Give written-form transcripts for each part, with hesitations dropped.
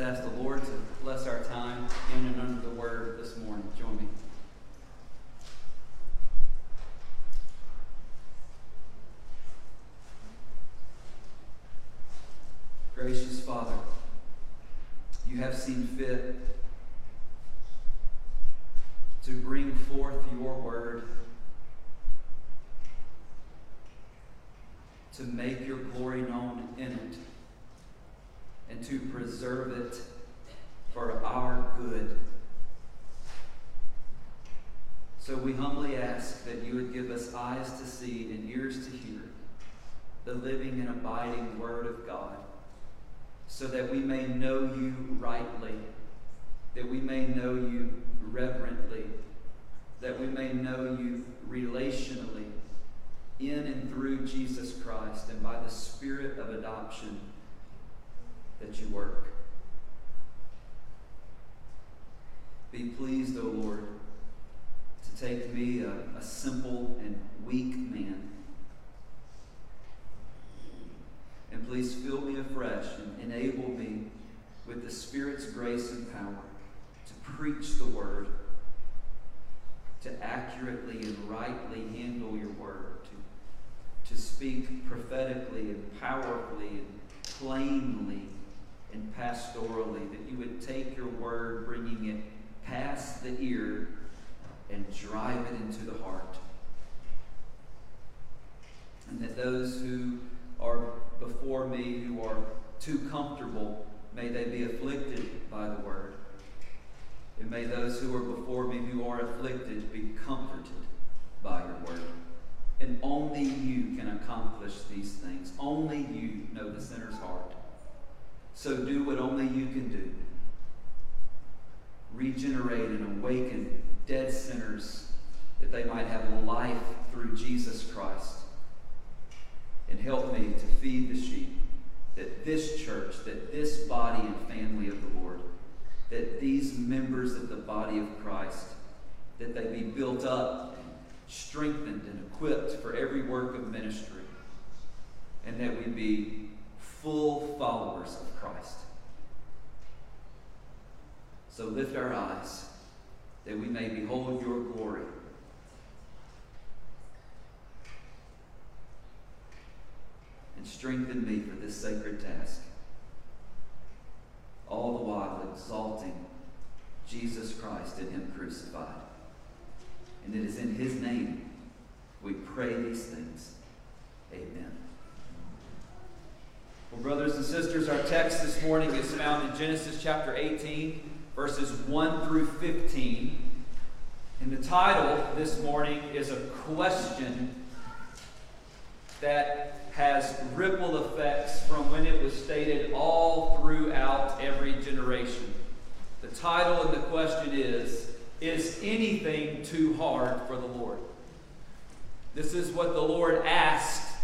ask the Lord to bless our time in and under the Word this morning. Join me. Gracious Father, you have seen fit to bring forth your Word, to make your glory known in it, and to preserve it for our good. So we humbly ask that you would give us eyes to see and ears to hear the living and abiding Word of God, so that we may know you rightly, that we may know you reverently, that we may know you relationally in and through Jesus Christ, and by the Spirit of adoption that you work. Be pleased, O Lord, to take me, a simple and weak man, and please fill me afresh and enable me with the Spirit's grace and power to preach the Word, to accurately and rightly handle your Word, to speak prophetically and powerfully and plainly and pastorally, that you would take your Word, bringing it past the ear and drive it into the heart. And that those who are before me who are too comfortable, may they be afflicted by the Word. And may those who are before me who are afflicted be comforted by your Word. And only you can accomplish these things. Only you know the sinner's heart. So do what only you can do. Regenerate and awaken dead sinners, that they might have life through Jesus Christ. And help me to feed the sheep, that this church, that this body and family of the Lord, that these members of the body of Christ, that they be built up and strengthened and equipped for every work of ministry, and that we be full followers of Christ. So lift our eyes, that we may behold your glory. And strengthen me for this sacred task, all the while exalting Jesus Christ and him crucified. And it is in his name we pray these things. Amen. Well, brothers and sisters, our text this morning is found in Genesis chapter 18, verses 1 through 15. And the title this morning is a question that has ripple effects from when it was stated all throughout every generation. The title of the question is anything too hard for the Lord? This is what the Lord asked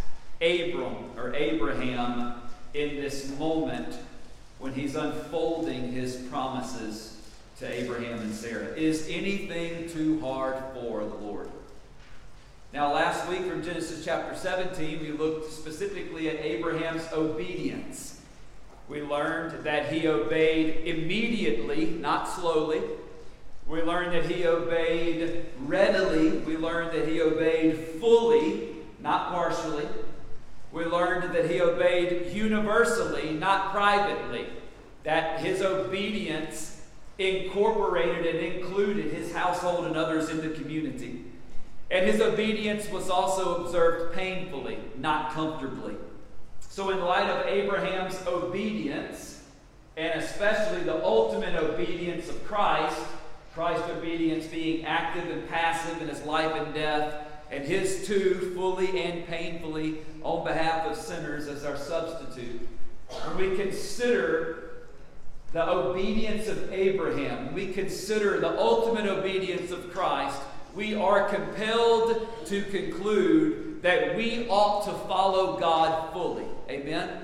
Abraham in this moment when he's unfolding his promises to Abraham and Sarah. Is anything too hard for the Lord? Now, last week from Genesis chapter 17, we looked specifically at Abraham's obedience. We learned that he obeyed immediately, not slowly. We learned that he obeyed readily. We learned that he obeyed fully, not partially. We learned that he obeyed universally, not privately. That his obedience incorporated and included his household and others in the community. And his obedience was also observed painfully, not comfortably. So in light of Abraham's obedience, and especially the ultimate obedience of Christ's obedience being active and passive in his life and death, and his too, fully and painfully on behalf of sinners as our substitute, when we consider the obedience of Abraham, when we consider the ultimate obedience of Christ, we are compelled to conclude that we ought to follow God fully. Amen?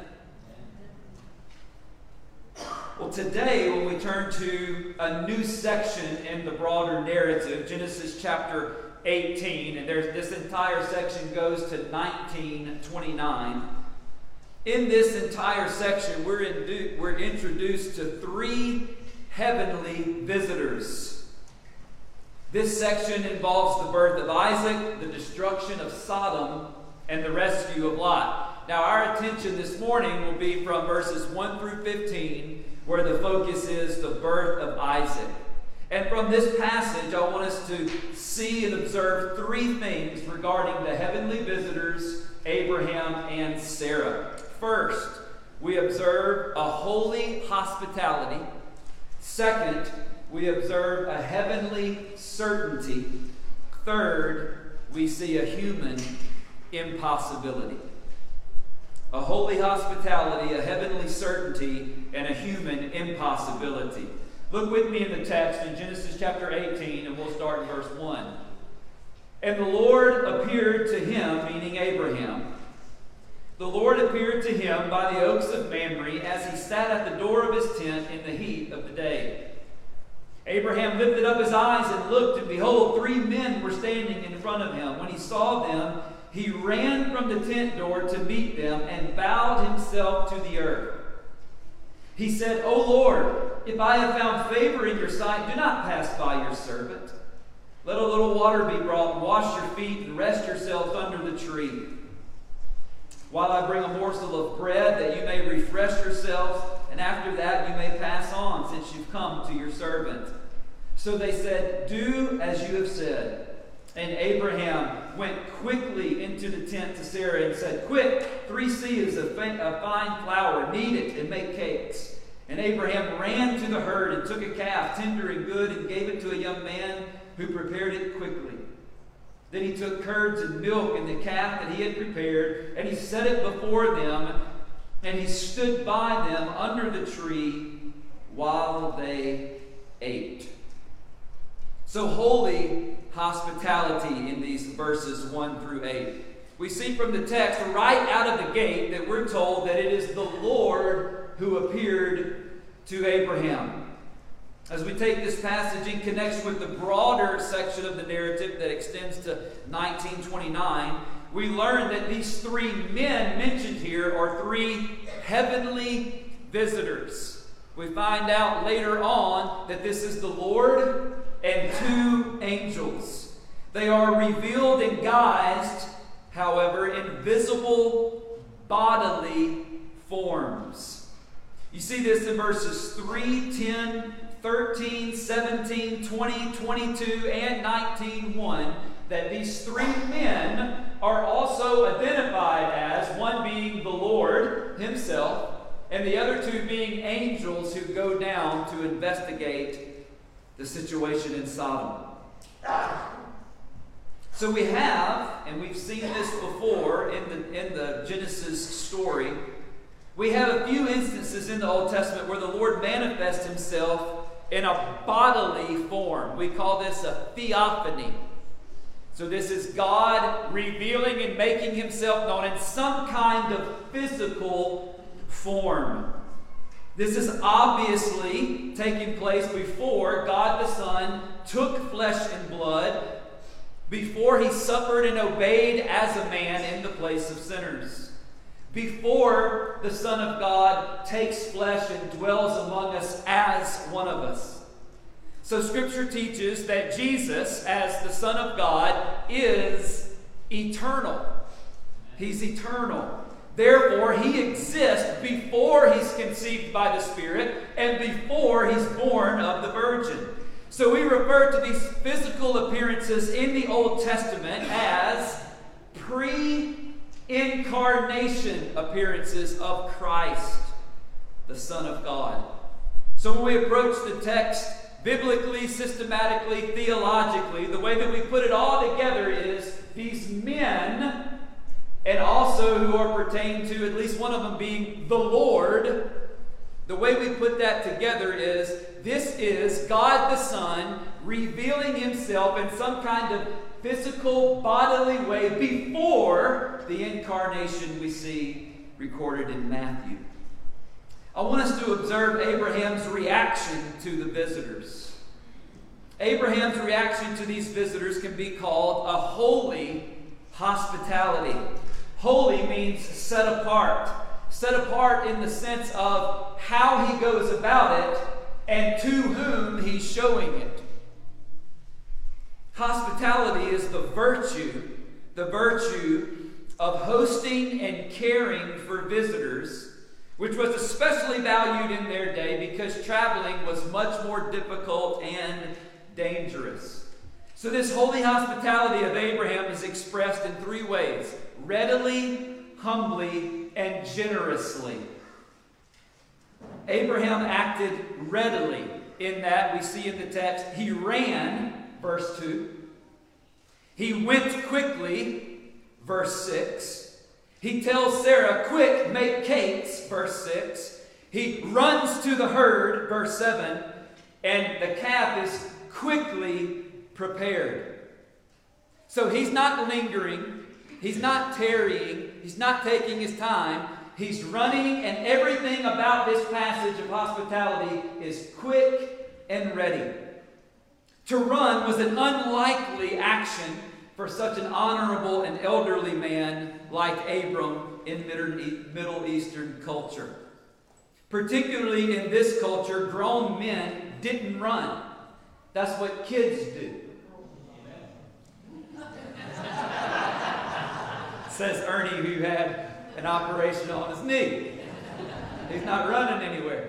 Well, today, when we turn to a new section in the broader narrative, Genesis chapter 18, and this entire section goes to 19:29, In this entire section, we're introduced to 3 heavenly visitors. This section involves the birth of Isaac, the destruction of Sodom, and the rescue of Lot. Now, our attention this morning will be from verses 1 through 15, where the focus is the birth of Isaac. And from this passage, I want us to see and observe 3 things regarding the heavenly visitors, Abraham and Sarah. First, we observe a holy hospitality. Second, we observe a heavenly certainty. Third, we see a human impossibility. A holy hospitality, a heavenly certainty, and a human impossibility. Look with me in the text in Genesis chapter 18, and we'll start in verse 1. And the Lord appeared to him, meaning Abraham. The Lord appeared to him by the oaks of Mamre as he sat at the door of his tent in the heat of the day. Abraham lifted up his eyes and looked, and behold, 3 men were standing in front of him. When he saw them, he ran from the tent door to meet them and bowed himself to the earth. He said, O Lord, if I have found favor in your sight, do not pass by your servant. Let a little water be brought, and wash your feet, and rest yourselves under the tree, while I bring a morsel of bread, that you may refresh yourselves, and after that you may pass on, since you've come to your servant. So they said, Do as you have said. And Abraham went quickly into the tent to Sarah and said, Quick, 3 seahs of fine flour, knead it, and make cakes. And Abraham ran to the herd and took a calf, tender and good, and gave it to a young man who prepared it quickly. Then he took curds and milk and the calf that he had prepared, and he set it before them, and he stood by them under the tree while they ate. So holy hospitality in these verses 1 through 8. We see from the text right out of the gate that we're told that it is the Lord who appeared to Abraham. As we take this passage in connection with the broader section of the narrative that extends to 1929, we learn that these 3 men mentioned here are 3 heavenly visitors. We find out later on that this is the Lord and 2 angels. They are revealed and guised, however, in visible bodily forms. You see this in verses 3, 10, 13, 17, 20, 22, and 19:1, that these 3 men are also identified as, one being the Lord himself, and the other 2 being angels who go down to investigate the situation in Sodom. So we have, and we've seen this before in the Genesis story, we have a few instances in the Old Testament where the Lord manifests himself in a bodily form. We call this a theophany. So this is God revealing and making himself known in some kind of physical form. This is obviously taking place before God the Son took flesh and blood, before he suffered and obeyed as a man in the place of sinners, before the Son of God takes flesh and dwells among us as one of us. So Scripture teaches that Jesus, as the Son of God, is eternal. He's eternal. Therefore, he exists before he's conceived by the Spirit and before he's born of the Virgin. So we refer to these physical appearances in the Old Testament as pre-incarnation appearances of Christ, the Son of God. So when we approach the text biblically, systematically, theologically, the way that we put it all together is these men, and also who are pertained to at least one of them being the Lord. The way we put that together is this is God the Son revealing himself in some kind of physical, bodily way before the incarnation we see recorded in Matthew. I want us to observe Abraham's reaction to the visitors. Abraham's reaction to these visitors can be called a holy hospitality. Holy means set apart, Set apart in the sense of how he goes about it and to whom he's showing it. Hospitality is the virtue of hosting and caring for visitors, which was especially valued in their day because traveling was much more difficult and dangerous. So this holy hospitality of Abraham is expressed in three ways: readily, humbly, and generously. Abraham acted readily in that we see in the text. He ran, verse 2. He went quickly, verse 6. He tells Sarah, quick, make cakes, verse 6. He runs to the herd, verse 7. And the calf is quickly prepared. So he's not lingering. He's not tarrying. He's not taking his time. He's running, and everything about this passage of hospitality is quick and ready. To run was an unlikely action for such an honorable and elderly man like Abram in Middle Eastern culture. Particularly in this culture, grown men didn't run. That's what kids do. Says Ernie, who had an operation on his knee. He's not running anywhere.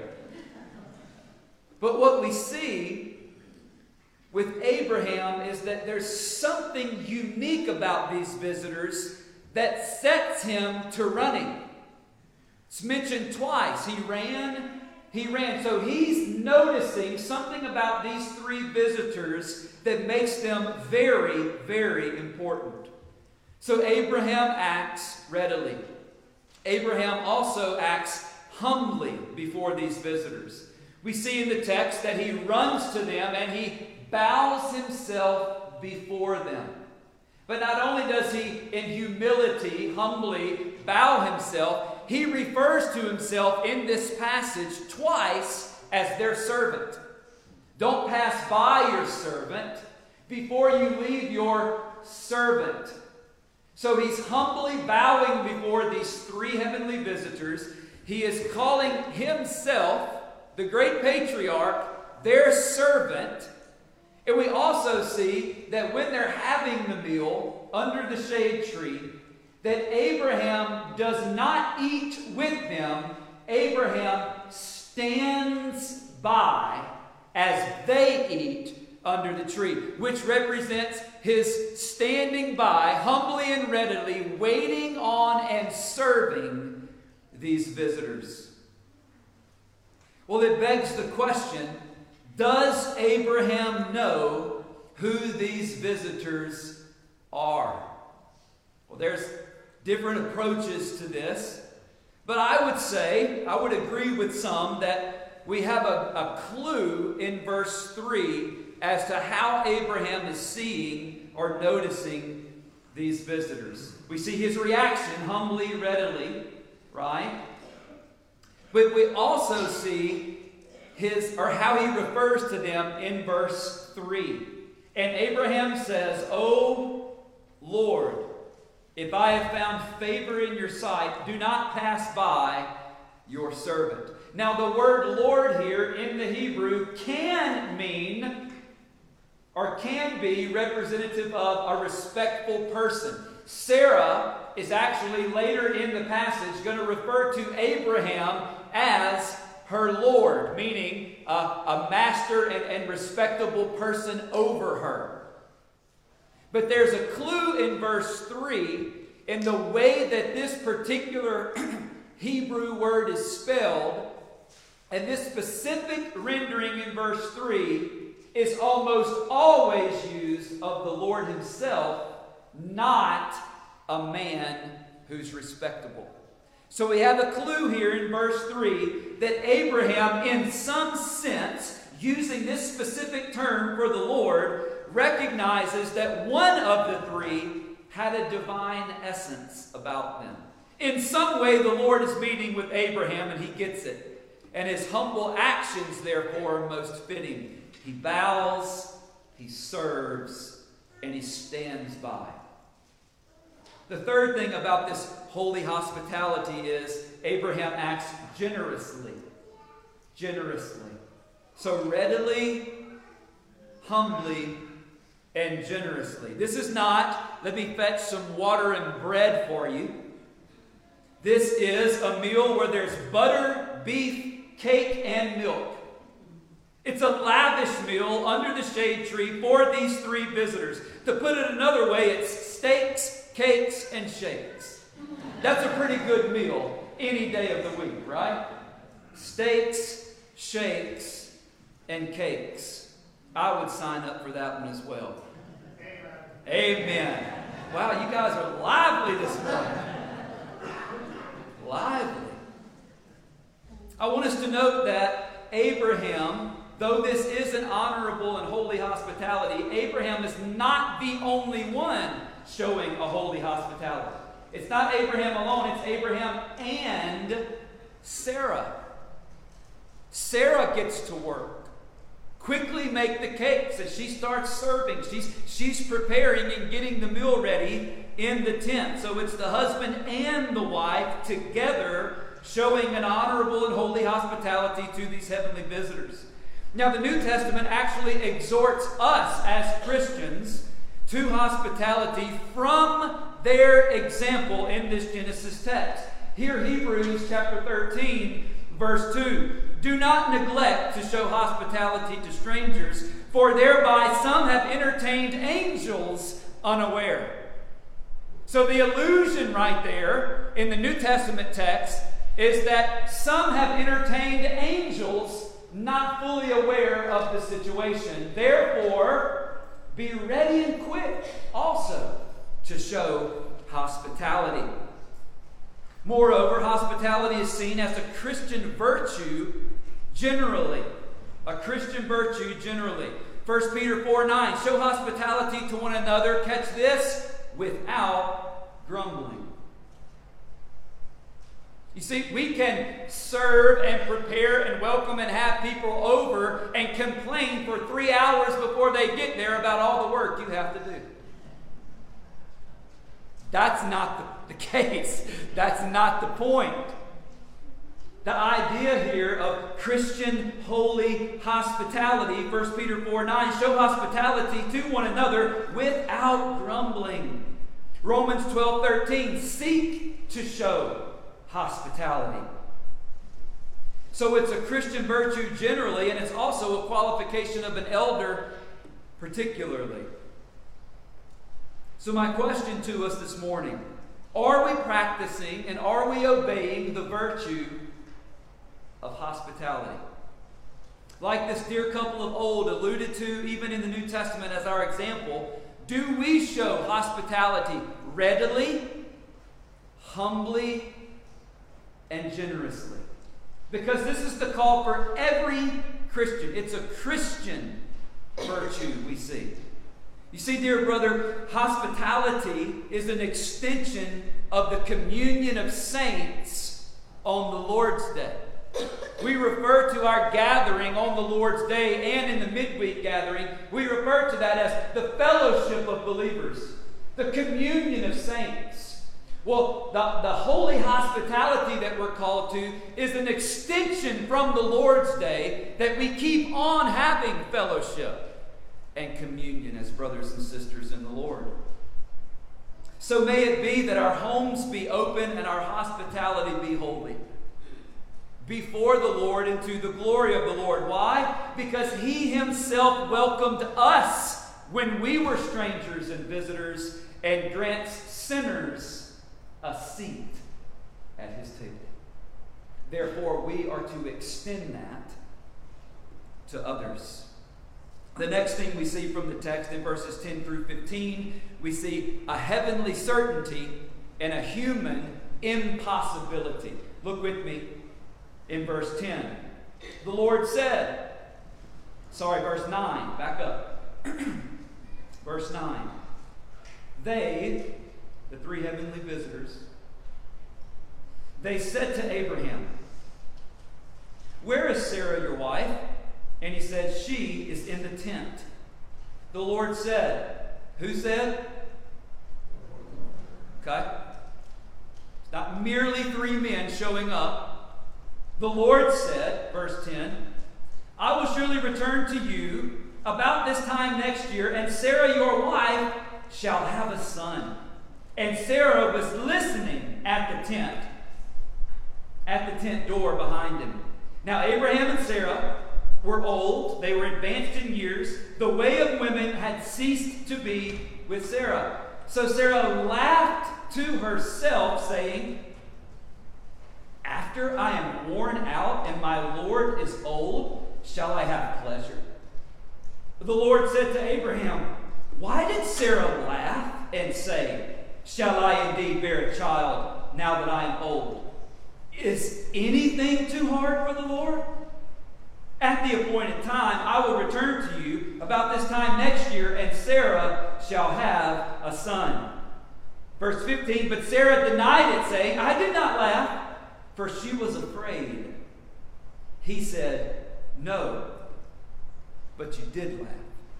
But what we see with Abraham is that there's something unique about these visitors that sets him to running. It's mentioned twice. He ran. So he's noticing something about these three visitors that makes them very, very important. So Abraham acts readily. Abraham also acts humbly before these visitors. We see in the text that he runs to them and he bows himself before them. But not only does he, in humility, humbly bow himself, he refers to himself in this passage twice as their servant. Don't pass by your servant before you leave your servant. So he's humbly bowing before these three heavenly visitors. He is calling himself, the great patriarch, their servant. And we also see that when they're having the meal under the shade tree, that Abraham does not eat with them. Abraham stands by as they eat under the tree, which represents his standing by, humbly and readily, waiting on and serving these visitors. Well, it begs the question, does Abraham know who these visitors are? Well, there's different approaches to this, but I would agree with some that we have a clue in verse 3 as to how Abraham is seeing or noticing these visitors. We see his reaction, humbly, readily, right? But we also see how he refers to them in verse 3. And Abraham says, "O Lord, if I have found favor in your sight, do not pass by your servant." Now the word Lord here in the Hebrew can mean or can be representative of a respectful person. Sarah is actually later in the passage going to refer to Abraham as her Lord, meaning a master and respectable person over her. But there's a clue in verse 3 in the way that this particular Hebrew word is spelled, and this specific rendering in verse 3 is almost always used of the Lord himself, not a man who's respectable. So we have a clue here in verse 3 that Abraham, in some sense, using this specific term for the Lord, recognizes that one of the three had a divine essence about them. In some way, the Lord is meeting with Abraham, and he gets it. And his humble actions, therefore, are most fitting. He bows, he serves, and he stands by. The third thing about this holy hospitality is Abraham acts generously. Generously. So readily, humbly, and generously. This is not, let me fetch some water and bread for you. This is a meal where there's butter, beef, cake, and milk. It's a lavish meal under the shade tree for these three visitors. To put it another way, it's steaks, cakes, and shakes. That's a pretty good meal any day of the week, right? Steaks, shakes, and cakes. I would sign up for that one as well. Amen. Wow, you guys are lively this morning. Lively. I want us to note that Abraham, though this is an honorable and holy hospitality, Abraham is not the only one showing a holy hospitality. It's not Abraham alone, it's Abraham and Sarah. Sarah gets to work. Quickly make the cakes as she starts serving. She's preparing and getting the meal ready in the tent. So it's the husband and the wife together showing an honorable and holy hospitality to these heavenly visitors. Now, the New Testament actually exhorts us as Christians to hospitality from their example in this Genesis text. Here, Hebrews chapter 13, verse 2. Do not neglect to show hospitality to strangers, for thereby some have entertained angels unaware. So the allusion right there in the New Testament text is that some have entertained angels not fully aware of the situation. Therefore, be ready and quick also to show hospitality. Moreover, hospitality is seen as a Christian virtue generally. A Christian virtue generally. 1 Peter 4:9, show hospitality to one another, catch this, without grumbling. You see, we can serve and prepare and welcome and have people over and complain for 3 hours before they get there about all the work you have to do. That's not the case. That's not the point. The idea here of Christian holy hospitality, 1 Peter 4:9, show hospitality to one another without grumbling. Romans 12:13, seek to show hospitality. So it's a Christian virtue generally, and it's also a qualification of an elder particularly. So my question to us this morning, are we practicing and are we obeying the virtue of hospitality? Like this dear couple of old alluded to even in the New Testament as our example, do we show hospitality readily, humbly, and generously? Because this is the call for every Christian. It's a Christian virtue we see. You see, dear brother, hospitality is an extension of the communion of saints on the Lord's Day. We refer to our gathering on the Lord's Day and in the midweek gathering, we refer to that as the fellowship of believers, the communion of saints. Well, the holy hospitality that we're called to is an extension from the Lord's Day that we keep on having fellowship and communion as brothers and sisters in the Lord. So may it be that our homes be open and our hospitality be holy before the Lord and to the glory of the Lord. Why? Because He Himself welcomed us when we were strangers and visitors and grants sinners a seat at His table. Therefore, we are to extend that to others. The next thing we see from the text in verses 10 through 15, we see a heavenly certainty and a human impossibility. Look with me in verse 10. The Lord said, verse 9, back up. Verse 9. They, the three heavenly visitors, they said to Abraham, where is Sarah your wife? And he said, she is in the tent. The Lord said, who said? Okay. It's not merely three men showing up. The Lord said, verse 10, I will surely return to you about this time next year, and Sarah your wife shall have a son. And Sarah was listening at the tent door behind him. Now Abraham and Sarah were old, they were advanced in years. The way of women had ceased to be with Sarah. So Sarah laughed to herself, saying, after I am worn out and my Lord is old, shall I have pleasure? The Lord said to Abraham, why did Sarah laugh and say, shall I indeed bear a child now that I am old? Is anything too hard for the Lord? At the appointed time, I will return to you about this time next year, and Sarah shall have a son. Verse 15, but Sarah denied it, saying, I did not laugh, for she was afraid. He said, no, but you did laugh.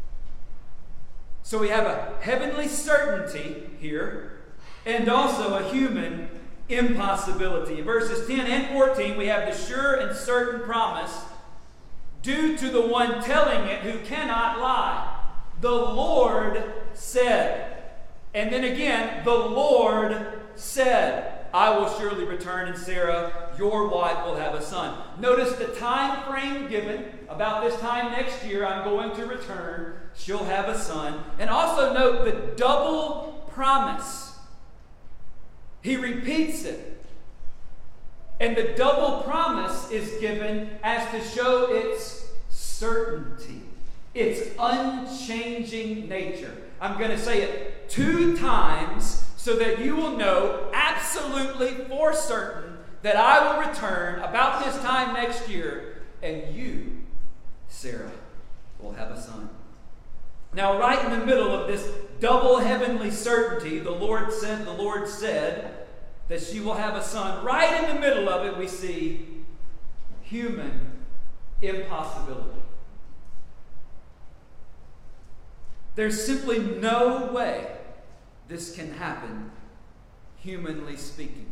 So we have a heavenly certainty here, and also a human impossibility. In verses 10 and 14, we have the sure and certain promise due to the one telling it who cannot lie. The Lord said. And then again, the Lord said, I will surely return, and Sarah, your wife, will have a son. Notice the time frame given. About this time next year, I'm going to return. She'll have a son. And also note the double promise. He repeats it. And the double promise is given as to show its certainty, its unchanging nature. I'm going to say it 2 times so that you will know absolutely for certain that I will return about this time next year, and you, Sarah, will have a son. Now, right in the middle of this double heavenly certainty, the Lord said that she will have a son. Right in the middle of it, we see human impossibility. There's simply no way this can happen, humanly speaking.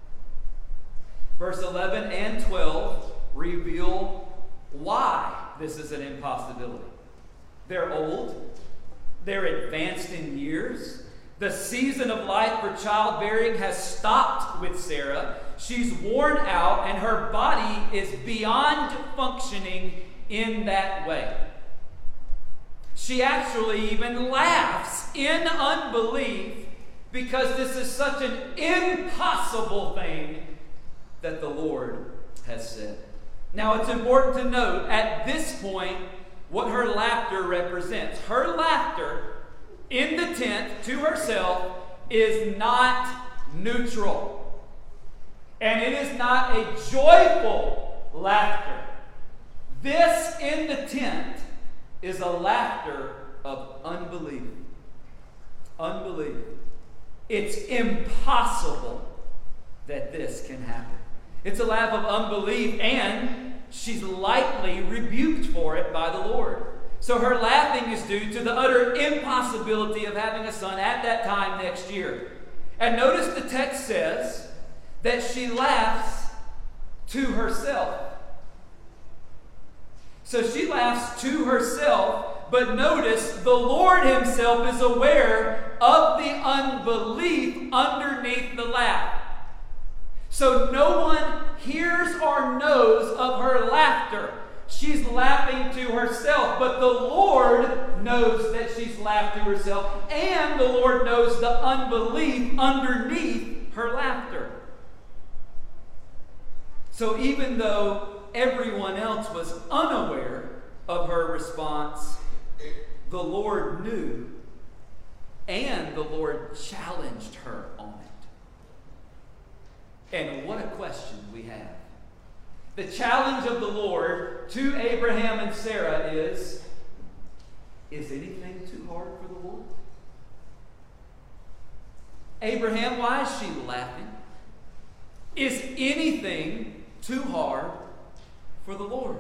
Verse 11 and 12 reveal why this is an impossibility. They're old. They're advanced in years. The season of life for childbearing has stopped with Sarah. She's worn out, and her body is beyond functioning in that way. She actually even laughs in unbelief because this is such an impossible thing that the Lord has said. Now, it's important to note at this point what her laughter represents. Her laughter in the tent to herself is not neutral. And it is not a joyful laughter. This in the tent is a laughter of unbelief. Unbelief. It's impossible that this can happen. It's a laugh of unbelief, and she's lightly rebuked for it by the Lord. So her laughing is due to the utter impossibility of having a son at that time next year. And notice the text says that she laughs to herself. So she laughs to herself, but notice the Lord himself is aware of the unbelief underneath the laugh. So no one hears or knows of her laughter. She's laughing to herself, but the Lord knows that she's laughed to herself, and the Lord knows the unbelief underneath her laughter. So even though everyone else was unaware of her response, the Lord knew, and the Lord challenged her on it. And what a question we have. The challenge of the Lord to Abraham and Sarah is anything too hard for the Lord? Abraham, why is she laughing? Is anything too hard for the Lord?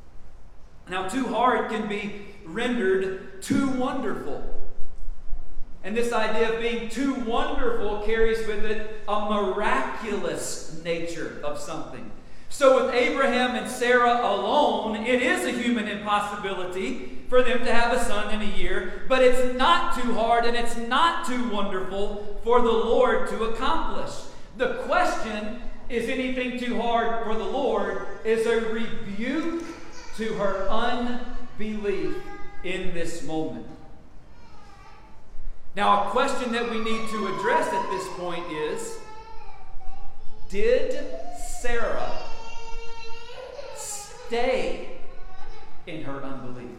Now, too hard can be rendered too wonderful. And this idea of being too wonderful carries with it a miraculous nature of something. So with Abraham and Sarah alone, it is a human impossibility for them to have a son in a year, but it's not too hard and it's not too wonderful for the Lord to accomplish. The question, is anything too hard for the Lord, is a rebuke to her unbelief in this moment. Now, a question that we need to address at this point is, did Sarah stay in her unbelief?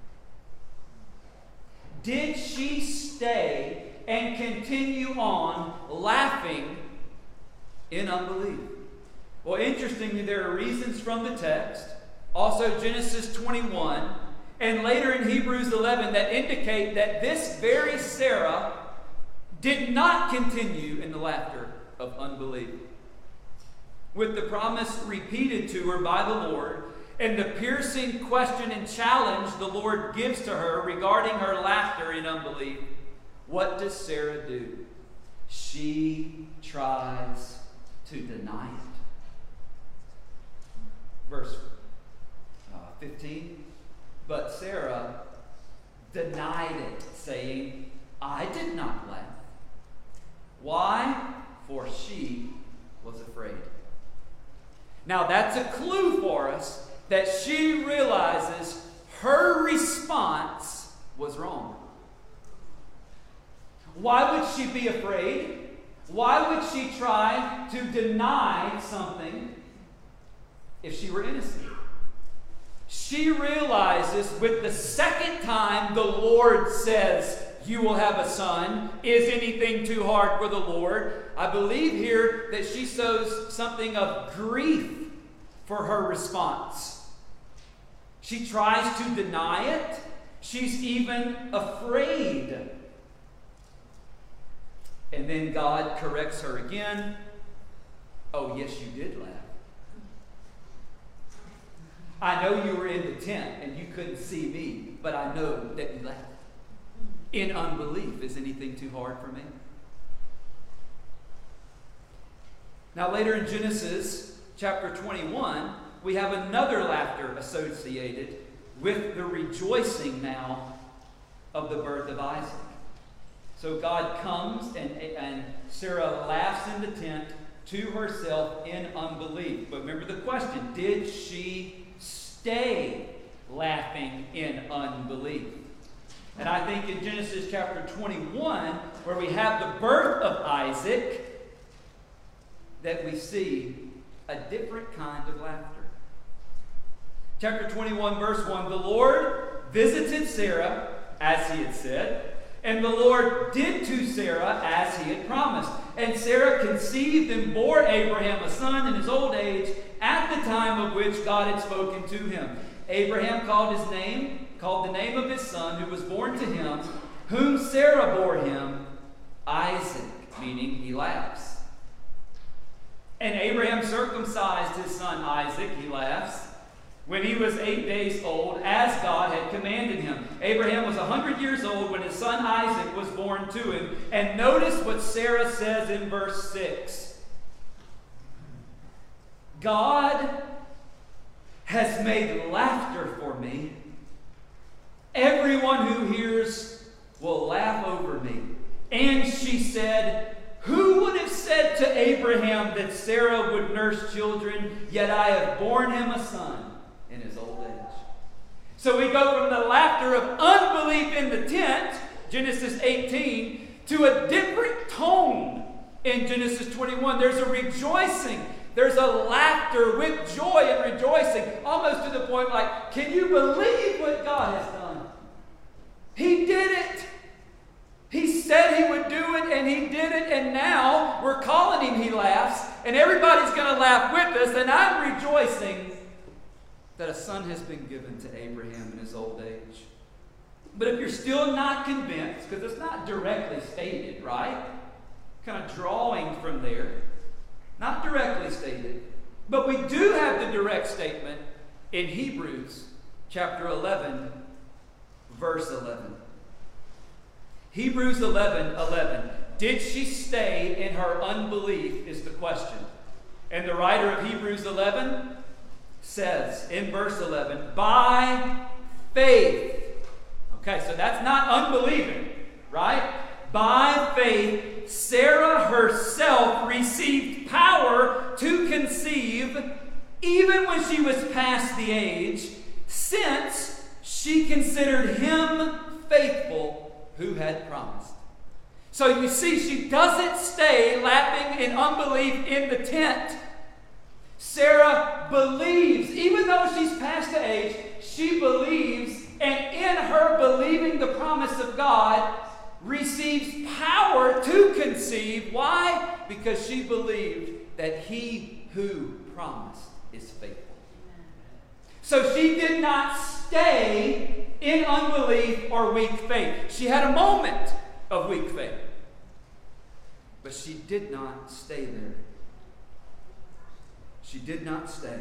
Did she stay and continue on laughing in unbelief? Well, interestingly, there are reasons from the text, also Genesis 21, and later in Hebrews 11, that indicate that this very Sarah did not continue in the laughter of unbelief. With the promise repeated to her by the Lord, and the piercing question and challenge the Lord gives to her regarding her laughter in unbelief, what does Sarah do? She tries to deny it. Verse 15. But Sarah denied it, saying, I did not laugh. Why? For she was afraid. Now that's a clue for us that she realizes her response was wrong. Why would she be afraid? Why would she try to deny something if she were innocent? She realizes with the second time the Lord says, you will have a son. Is anything too hard for the Lord? I believe here that she shows something of grief for her response. She tries to deny it. She's even afraid. And then God corrects her again. Oh, yes, you did laugh. I know you were in the tent and you couldn't see me, but I know that you laughed. In unbelief, is anything too hard for me? Now later in Genesis chapter 21, we have another laughter associated with the rejoicing now of the birth of Isaac. So God comes and Sarah laughs in the tent to herself in unbelief. But remember the question, did she stay laughing in unbelief? And I think in Genesis chapter 21, where we have the birth of Isaac, that we see a different kind of laughter. Chapter 21, verse 1, the Lord visited Sarah as he had said, and the Lord did to Sarah as he had promised. And Sarah conceived and bore Abraham a son in his old age, at the time of which God had spoken to him. Abraham called the name of his son who was born to him, whom Sarah bore him, Isaac, meaning he laughs. And Abraham circumcised his son Isaac, he laughs, when he was 8 days old, as God had commanded him. Abraham was 100 years old when his son Isaac was born to him. And notice what Sarah says in verse 6. God has made laughter for me. Everyone who hears will laugh over me. And she said, who would have said to Abraham that Sarah would nurse children, yet I have borne him a son in his old age. So we go from the laughter of unbelief in the tent, Genesis 18, to a different tone in Genesis 21. There's a rejoicing. There's a laughter with joy and rejoicing, almost to the point like, can you believe what God has done? He did it. He said he would do it, and he did it, and now we're calling him, he laughs, and everybody's going to laugh with us, and I'm rejoicing that a son has been given to Abraham in his old age. But if you're still not convinced, because it's not directly stated, right? Kind of drawing from there. Not directly stated. But we do have the direct statement in Hebrews chapter 11, verse 11. Hebrews 11:11. Did she stay in her unbelief is the question. And the writer of Hebrews 11 says in verse 11, by faith. Okay, so that's not unbelieving, right? By faith, Sarah herself received power to conceive even when she was past the age, since she considered him faithful who had promised. So you see, she doesn't stay lapping in unbelief in the tent. Sarah believes, even though she's past the age, she believes, and in her believing the promise of God, receives power to conceive. Why? Because she believed that he who promised is faithful. So she did not stay in unbelief or weak faith. She had a moment of weak faith, but she did not stay there. She did not stay.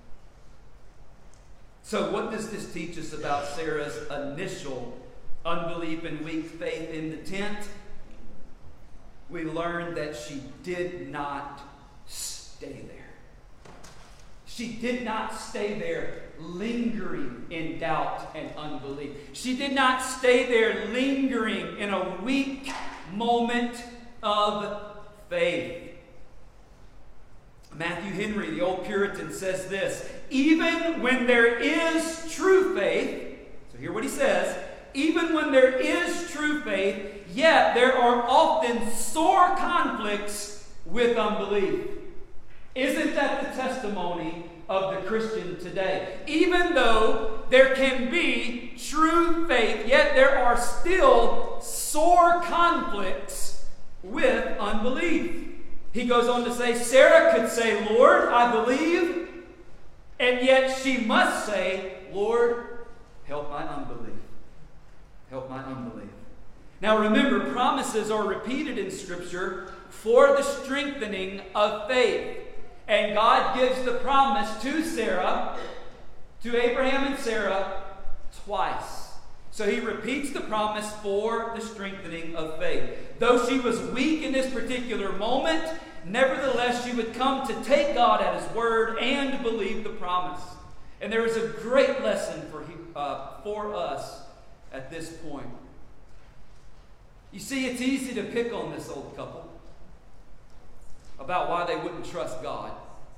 So what does this teach us about Sarah's initial unbelief and weak faith in the tent? We learn that she did not stay there. She did not stay there lingering in doubt and unbelief. She did not stay there lingering in a weak moment of faith. Matthew Henry, the old Puritan, says this: even when there is true faith, so hear what he says, even when there is true faith, yet there are often sore conflicts with unbelief. Isn't that the testimony of the Christian today? Even though there can be true faith, yet there are still sore conflicts with unbelief. He goes on to say, Sarah could say, Lord, I believe, and yet she must say, Lord, help my unbelief. Help my unbelief. Now remember, promises are repeated in Scripture for the strengthening of faith. And God gives the promise to Sarah, to Abraham and Sarah, twice. So he repeats the promise for the strengthening of faith. Though she was weak in this particular moment, nevertheless she would come to take God at His word and believe the promise. And there is a great lesson for us at this point. You see, it's easy to pick on this old couple about why they wouldn't trust God.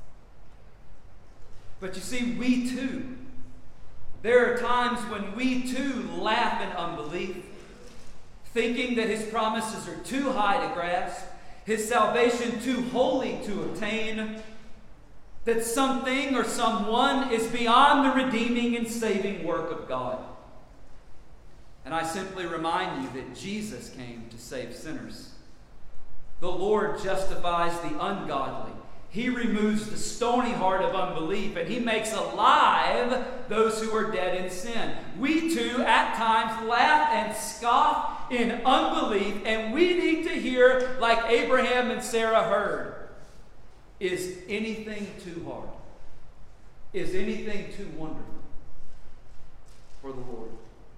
But you see, we too, there are times when we too laugh in unbelief, thinking that His promises are too high to grasp, His salvation too holy to obtain, that something or someone is beyond the redeeming and saving work of God. And I simply remind you that Jesus came to save sinners. The Lord justifies the ungodly. He removes the stony heart of unbelief, and He makes alive those who are dead in sin. We too, at times, laugh and scoff in unbelief, and we need to hear, like Abraham and Sarah heard, is anything too hard? Is anything too wonderful for the Lord?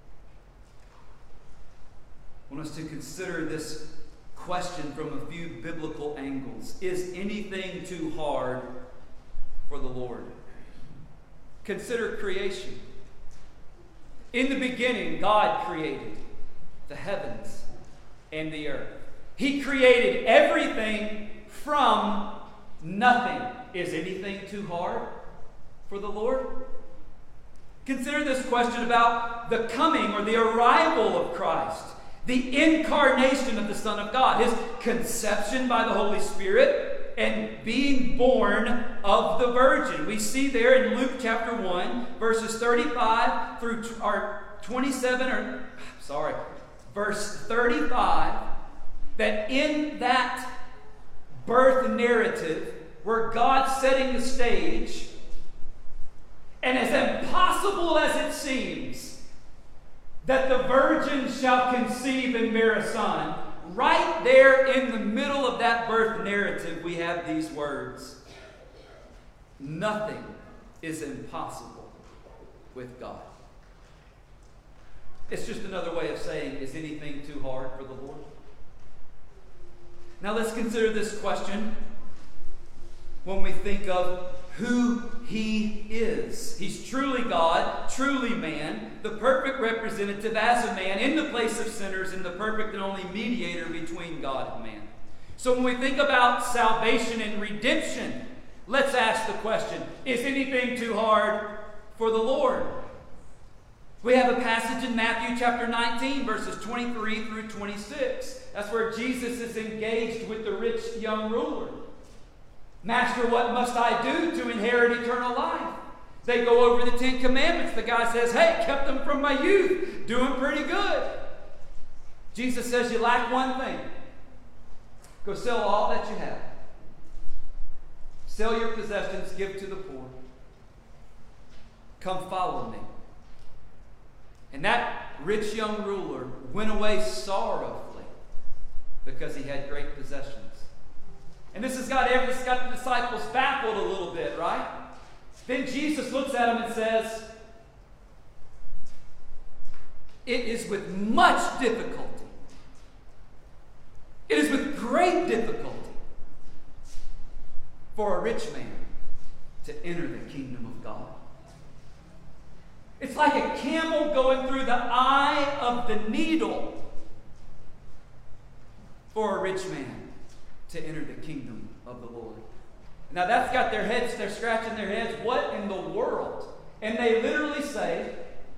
I want us to consider this question from a few biblical angles. Is anything too hard for the Lord? Consider creation. In the beginning, God created the heavens and the earth. He created everything from nothing. Is anything too hard for the Lord? Consider this question about the coming or the arrival of Christ. The incarnation of the Son of God, His conception by the Holy Spirit, and being born of the Virgin. We see there in Luke chapter 1, verses 35 through verse 35, that in that birth narrative, where God's setting the stage, and as impossible as it seems, that the virgin shall conceive and bear a son, right there in the middle of that birth narrative, we have these words: nothing is impossible with God. It's just another way of saying, is anything too hard for the Lord? Now let's consider this question when we think of who He is. He's truly God, truly man, the perfect representative as a man in the place of sinners, and the perfect and only mediator between God and man. So when we think about salvation and redemption, let's ask the question, is anything too hard for the Lord? We have a passage in Matthew chapter 19, verses 23 through 26. That's where Jesus is engaged with the rich young ruler. Master, what must I do to inherit eternal life? They go over the 10 Commandments. The guy says, hey, kept them from my youth. Doing pretty good. Jesus says, you lack one thing. Go sell all that you have. Sell your possessions, give to the poor. Come follow me. And that rich young ruler went away sorrowfully because he had great possessions. And this has got the disciples baffled a little bit, right? Then Jesus looks at them and says, it is with much difficulty. It is with great difficulty for a rich man to enter the kingdom of God. It's like a camel going through the eye of the needle for a rich man to enter the kingdom of the Lord. Now that's got their heads, they're scratching their heads. What in the world? And they literally say,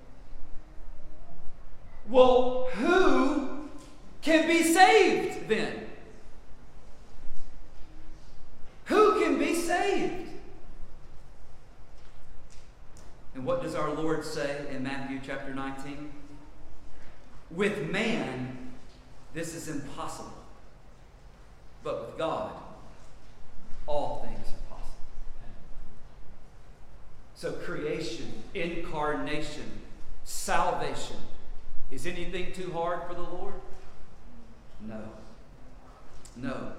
well, who can be saved then? Who can be saved? And what does our Lord say in Matthew chapter 19? With man, this is impossible. But with God, all things are possible. So creation, incarnation, salvation. Is anything too hard for the Lord? No. No.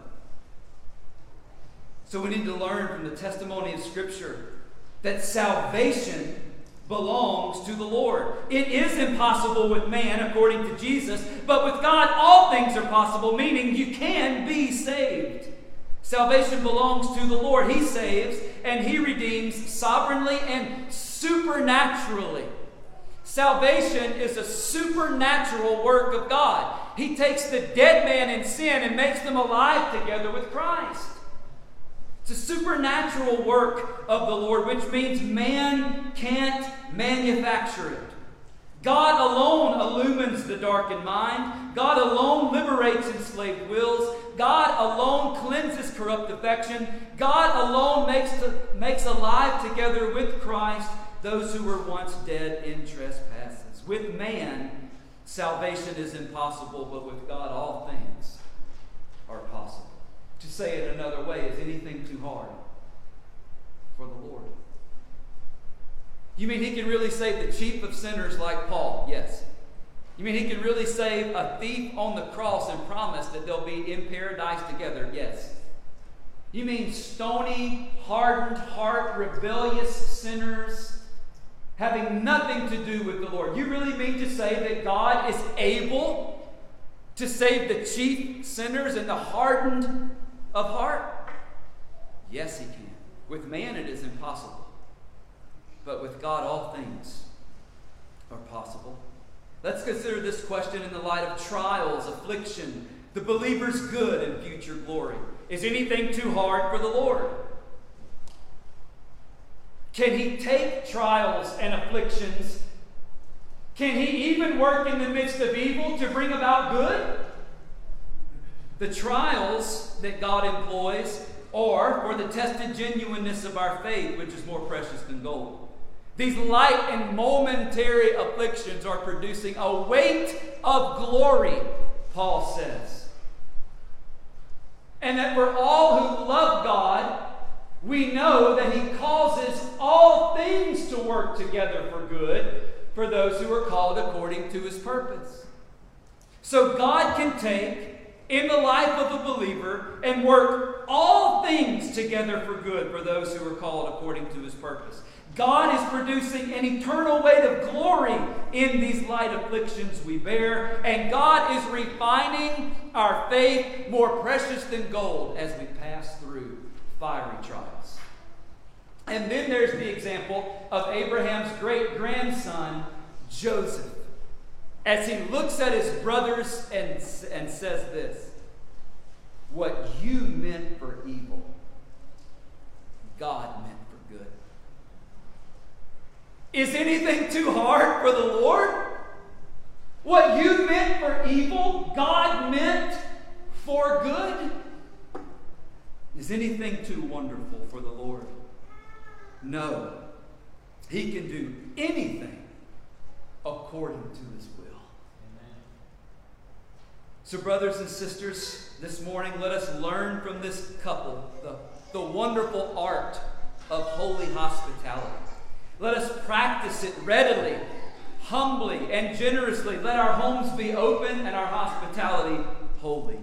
So we need to learn from the testimony of Scripture that salvation belongs to the Lord. It is impossible with man, according to Jesus, but with God all things are possible, meaning you can be saved. Salvation belongs to the Lord. He saves and He redeems sovereignly and supernaturally. Salvation is a supernatural work of God. He takes the dead man in sin and makes them alive together with Christ. It's a supernatural work of the Lord, which means man can't manufacture it. God alone illumines the darkened mind. God alone liberates enslaved wills. God alone cleanses corrupt affection. God alone makes alive together with Christ those who were once dead in trespasses. With man, salvation is impossible, but with God all things are possible. To say it another way, is anything too hard for the Lord? You mean He can really save the chief of sinners like Paul? Yes. You mean He can really save a thief on the cross and promise that they'll be in paradise together? Yes. You mean stony, hardened heart, rebellious sinners having nothing to do with the Lord? You really mean to say that God is able to save the chief sinners and the hardened of heart? Yes, He can. With man it is impossible. But with God all things are possible. Let's consider this question in the light of trials, affliction, the believer's good and future glory. Is anything too hard for the Lord? Can He take trials and afflictions? Can He even work in the midst of evil to bring about good? The trials that God employs are for the tested genuineness of our faith, which is more precious than gold. These light and momentary afflictions are producing a weight of glory, Paul says. And that for all who love God, we know that He causes all things to work together for good for those who are called according to His purpose. So God can take in the life of a believer and work work all things together for good for those who are called according to his purpose. God is producing an eternal weight of glory in these light afflictions we bear, and God is refining our faith more precious than gold as we pass through fiery trials. And then there's the example of Abraham's great-grandson, Joseph, as he looks at his brothers and says this: what you meant for evil, God meant for good. Is anything too hard for the Lord? What you meant for evil, God meant for good? Is anything too wonderful for the Lord? No. He can do anything according to his will. Amen. So, brothers and sisters, this morning let us learn from this couple the wonderful art of holy hospitality. Let us practice it readily, humbly, and generously. Let our homes be open and our hospitality holy.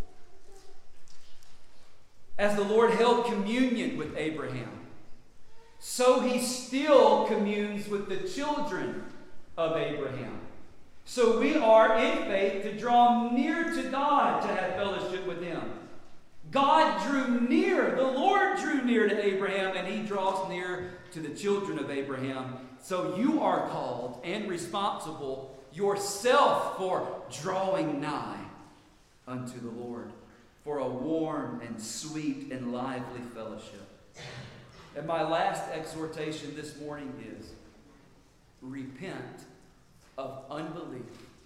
As the Lord held communion with Abraham, so he still communes with the children of Abraham. So we are in faith to draw near to God to have fellowship with him. God drew near, the Lord drew near to Abraham, and he draws near to the children of Abraham. So you are called and responsible yourself for drawing nigh unto the Lord, for a warm and sweet and lively fellowship. And my last exhortation this morning is: repent of unbelief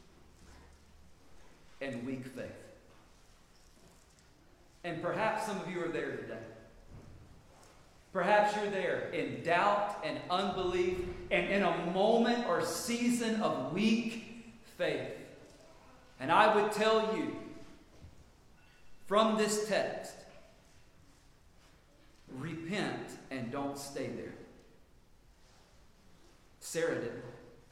and weak faith. And perhaps some of you are there today. Perhaps you're there in doubt and unbelief and in a moment or season of weak faith. And I would tell you from this text, repent and don't stay there. Sarah did.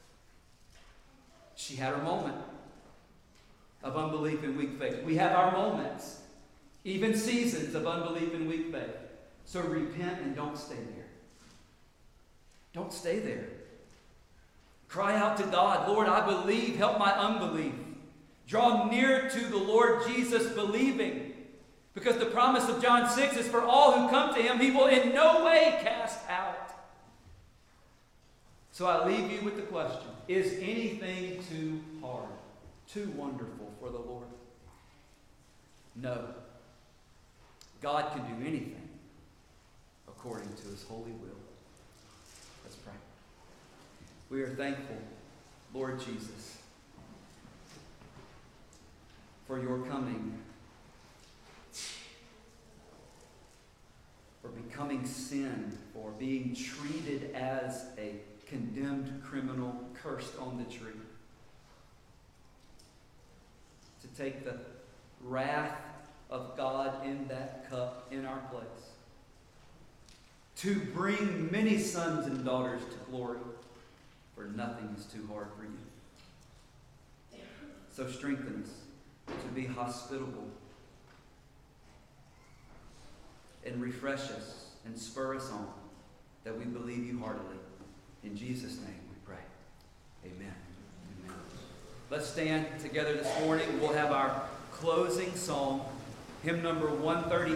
She had her moment of unbelief and weak faith. We have our moments, even seasons of unbelief and weak faith. So repent and don't stay there. Don't stay there. Cry out to God, Lord, I believe, help my unbelief. Draw near to the Lord Jesus believing. Because the promise of John 6 is for all who come to him, he will in no way cast out. So I leave you with the question: is anything too hard, too wonderful for the Lord? No. God can do anything according to his holy will. Let's pray. We are thankful, Lord Jesus, for your coming, for becoming sin, for being treated as a condemned criminal cursed on the tree, to take the wrath of God in that cup in our place, to bring many sons and daughters to glory, for nothing is too hard for you. So strengthen us to be hospitable, and refresh us and spur us on, that we believe you heartily. In Jesus' name we pray. Amen. Amen. Let's stand together this morning. We'll have our closing song, hymn number 135.